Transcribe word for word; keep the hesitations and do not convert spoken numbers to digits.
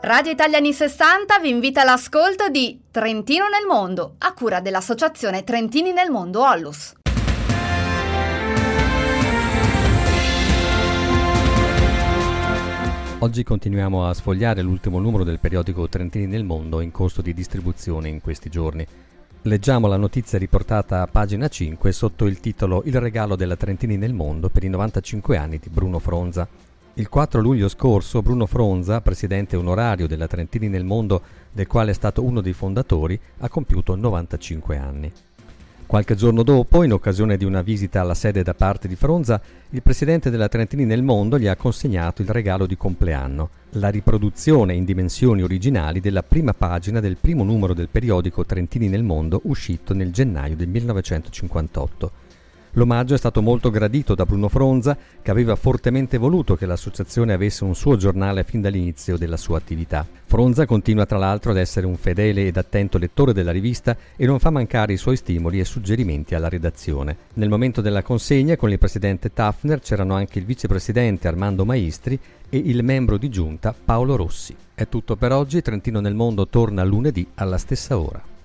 Radio Italia anni sessanta vi invita all'ascolto di Trentino nel mondo, a cura dell'associazione Trentini nel mondo Ollus. Oggi continuiamo a sfogliare l'ultimo numero del periodico Trentini nel mondo in corso di distribuzione in questi giorni. Leggiamo la notizia riportata a pagina cinque sotto il titolo Il regalo della Trentini nel mondo per i novantacinque anni di Bruno Fronza. Il quattro luglio scorso Bruno Fronza, presidente onorario della Trentini nel mondo, del quale è stato uno dei fondatori, ha compiuto novantacinque anni. Qualche giorno dopo, in occasione di una visita alla sede da parte di Fronza, il presidente della Trentini nel mondo gli ha consegnato il regalo di compleanno, la riproduzione in dimensioni originali della prima pagina del primo numero del periodico Trentini nel mondo uscito nel gennaio del millenovecentocinquantotto. L'omaggio è stato molto gradito da Bruno Fronza, che aveva fortemente voluto che l'associazione avesse un suo giornale fin dall'inizio della sua attività. Fronza continua tra l'altro ad essere un fedele ed attento lettore della rivista e non fa mancare i suoi stimoli e suggerimenti alla redazione. Nel momento della consegna con il presidente Taffner c'erano anche il vicepresidente Armando Maestri e il membro di giunta Paolo Rossi. È tutto per oggi, Trentino nel mondo torna lunedì alla stessa ora.